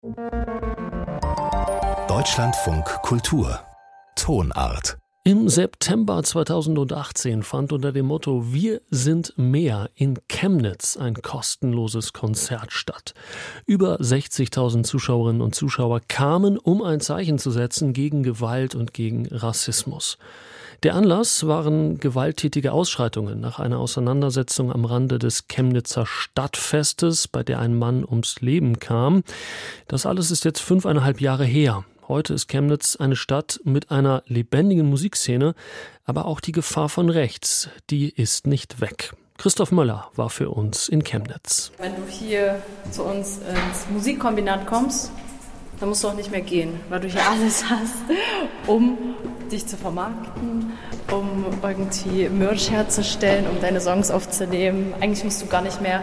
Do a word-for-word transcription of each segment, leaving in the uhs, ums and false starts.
Deutschlandfunk Kultur Tonart. Im September zweitausendachtzehn fand unter dem Motto „Wir sind mehr" in Chemnitz ein kostenloses Konzert statt. Über sechzigtausend Zuschauerinnen und Zuschauer kamen, um ein Zeichen zu setzen gegen Gewalt und gegen Rassismus. Der Anlass waren gewalttätige Ausschreitungen nach einer Auseinandersetzung am Rande des Chemnitzer Stadtfestes, bei der ein Mann ums Leben kam. Das alles ist jetzt fünfeinhalb Jahre her. Heute ist Chemnitz eine Stadt mit einer lebendigen Musikszene, aber auch die Gefahr von rechts, die ist nicht weg. Christoph Möller war für uns in Chemnitz. Wenn du hier zu uns ins Musikkombinat kommst, dann musst du auch nicht mehr gehen, weil du hier alles hast, um dich zu vermarkten, um irgendwie Merch herzustellen, um deine Songs aufzunehmen. Eigentlich musst du gar nicht mehr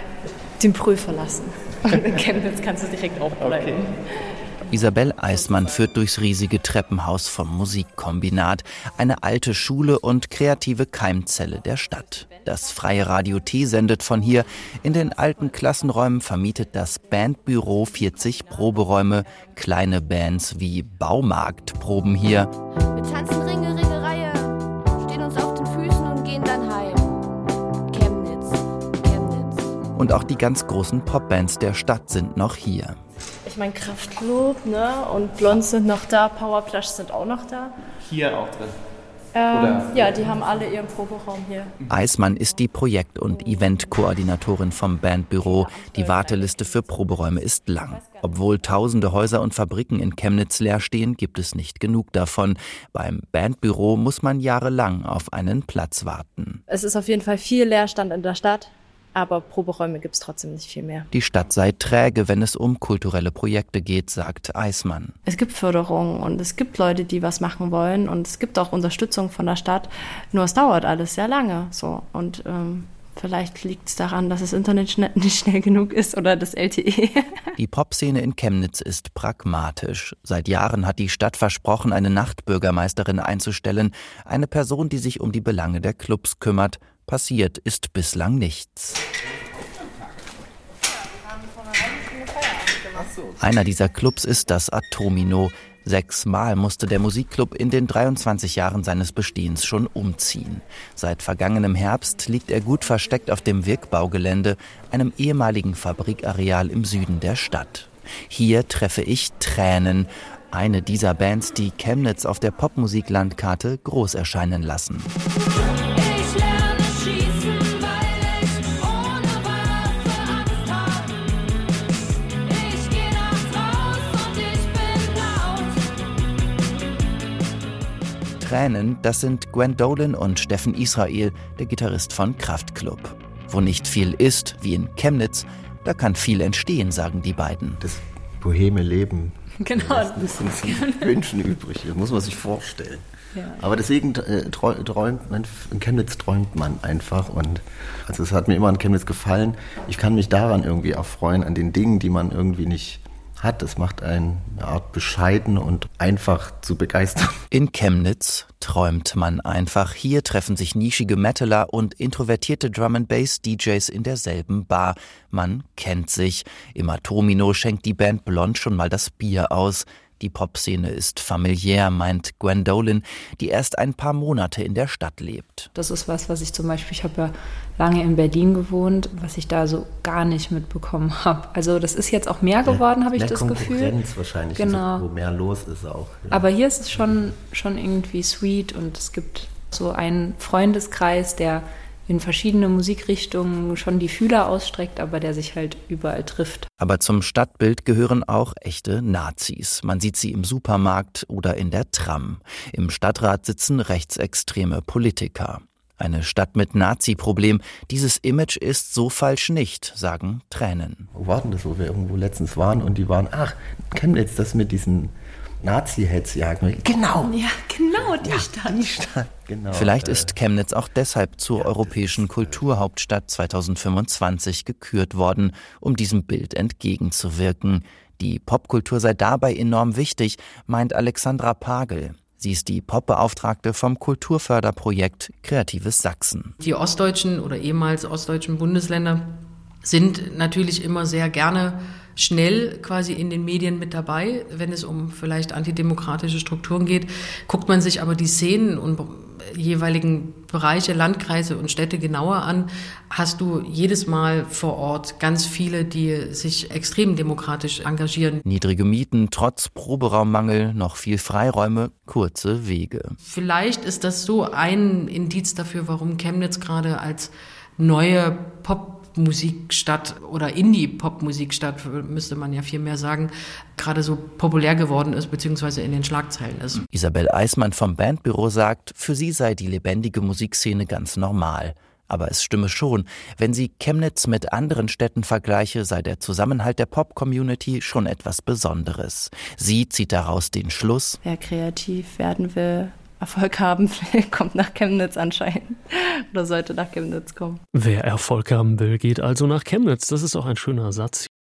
den Prüf verlassen. Und in Chemnitz kannst du direkt aufbleiben. Okay. Isabel Eismann führt durchs riesige Treppenhaus vom Musikkombinat, eine alte Schule und kreative Keimzelle der Stadt. Das Freie Radio T sendet von hier. In den alten Klassenräumen vermietet das Bandbüro vierzig Proberäume. Kleine Bands wie Baumarkt proben hier. Wir tanzen Ringe, Ringe, Reihe, stehen uns auf den Füßen und gehen dann heim. Chemnitz, Chemnitz. Und auch die ganz großen Popbands der Stadt sind noch hier. Ich meine, Kraftklub, ne? Und Blondes sind noch da, Powerplush sind auch noch da. Hier auch drin? Ähm, Oder? Ja, die haben alle ihren Proberaum hier. Eismann ist die Projekt- und Eventkoordinatorin vom Bandbüro. Die Warteliste für Proberäume ist lang. Obwohl tausende Häuser und Fabriken in Chemnitz leer stehen, gibt es nicht genug davon. Beim Bandbüro muss man jahrelang auf einen Platz warten. Es ist auf jeden Fall viel Leerstand in der Stadt. Aber Proberäume gibt es trotzdem nicht viel mehr. Die Stadt sei träge, wenn es um kulturelle Projekte geht, sagt Eismann. Es gibt Förderung und es gibt Leute, die was machen wollen und es gibt auch Unterstützung von der Stadt. Nur es dauert alles sehr lange. So. Und ähm, vielleicht liegt es daran, dass das Internet schn- nicht schnell genug ist oder das L T E. Die Popszene in Chemnitz ist pragmatisch. Seit Jahren hat die Stadt versprochen, eine Nachtbürgermeisterin einzustellen. Eine Person, die sich um die Belange der Clubs kümmert. Passiert ist bislang nichts. Einer dieser Clubs ist das Atomino. Sechsmal musste der Musikclub in den dreiundzwanzig Jahren seines Bestehens schon umziehen. Seit vergangenem Herbst liegt er gut versteckt auf dem Wirkbaugelände, einem ehemaligen Fabrikareal im Süden der Stadt. Hier treffe ich Tränen, eine dieser Bands, die Chemnitz auf der Popmusiklandkarte groß erscheinen lassen. Tränen, das sind Gwendolyn und Steffen Israel, der Gitarrist von Kraftklub. Wo nicht viel ist, wie in Chemnitz, da kann viel entstehen, sagen die beiden. Das boheme Leben. Genau. Das ist ein bisschen viel Wünschen übrig, das muss man sich vorstellen. Ja. Aber deswegen äh, träumt man, in Chemnitz träumt man einfach. Und also es hat mir immer an Chemnitz gefallen. Ich kann mich daran irgendwie erfreuen, an den Dingen, die man irgendwie nicht hat. Das macht einen eine Art bescheiden und einfach zu begeistern. In Chemnitz träumt man einfach. Hier treffen sich nischige Metaler und introvertierte Drum-and-Bass-D Js in derselben Bar. Man kennt sich. Im Atomino schenkt die Band Blond schon mal das Bier aus. Die Popszene ist familiär, meint Gwendolyn, die erst ein paar Monate in der Stadt lebt. Das ist was, was ich zum Beispiel, ich habe ja lange in Berlin gewohnt, was ich da so gar nicht mitbekommen habe. Also das ist jetzt auch mehr geworden, habe ich das Gefühl. Konkurrenz wahrscheinlich, genau. Also, wo mehr los ist auch. Ja. Aber hier ist es schon, schon irgendwie sweet und es gibt so einen Freundeskreis, der in verschiedene Musikrichtungen schon die Fühler ausstreckt, aber der sich halt überall trifft. Aber zum Stadtbild gehören auch echte Nazis. Man sieht sie im Supermarkt oder in der Tram. Im Stadtrat sitzen rechtsextreme Politiker. Eine Stadt mit Nazi-Problem. Dieses Image ist so falsch nicht, sagen Tränen. Wo war denn das, wo wir irgendwo letztens waren und die waren, ach, Chemnitz, das mit diesen Nazi-Hetzjagden. Genau. Ja, genau, die ja, Stadt. Die Stadt, genau. Vielleicht ist Chemnitz auch deshalb zur europäischen Kulturhauptstadt zweitausendfünfundzwanzig gekürt worden, um diesem Bild entgegenzuwirken. Die Popkultur sei dabei enorm wichtig, meint Alexandra Pagel. Sie ist die Popbeauftragte vom Kulturförderprojekt Kreatives Sachsen. Die ostdeutschen oder ehemals ostdeutschen Bundesländer sind natürlich immer sehr gerne schnell quasi in den Medien mit dabei, wenn es um vielleicht antidemokratische Strukturen geht. Guckt man sich aber die Szenen und jeweiligen Bereiche, Landkreise und Städte genauer an, hast du jedes Mal vor Ort ganz viele, die sich extrem demokratisch engagieren. Niedrige Mieten, trotz Proberaummangel, noch viel Freiräume, kurze Wege. Vielleicht ist das so ein Indiz dafür, warum Chemnitz gerade als neue Popmusikstadt oder Indie-Popmusikstadt, müsste man ja viel mehr sagen, gerade so populär geworden ist, beziehungsweise in den Schlagzeilen ist. Isabel Eismann vom Bandbüro sagt, für sie sei die lebendige Musikszene ganz normal. Aber es stimme schon, wenn sie Chemnitz mit anderen Städten vergleiche, sei der Zusammenhalt der Pop-Community schon etwas Besonderes. Sie zieht daraus den Schluss: Wer kreativ werden will, Erfolg haben will, kommt nach Chemnitz anscheinend oder sollte nach Chemnitz kommen. Wer Erfolg haben will, geht also nach Chemnitz. Das ist auch ein schöner Satz.